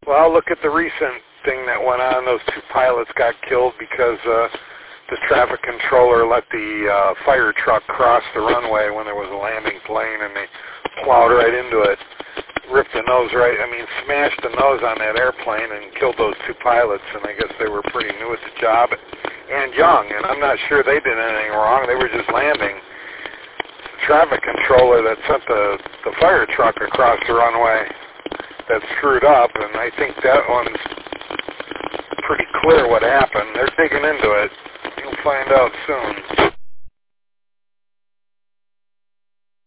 Well, look at the recent thing that went on. Those two pilots got killed because the traffic controller let the fire truck cross the runway when there was a landing plane, and they plowed right into it, ripped the nose smashed the nose on that airplane and killed those two pilots, and I guess they were pretty new at the job and young, and I'm not sure they did anything wrong. They were just landing. The traffic controller that sent the fire truck across the runway that screwed up, and I think that one's pretty clear what happened. They're digging into it. You'll find out soon.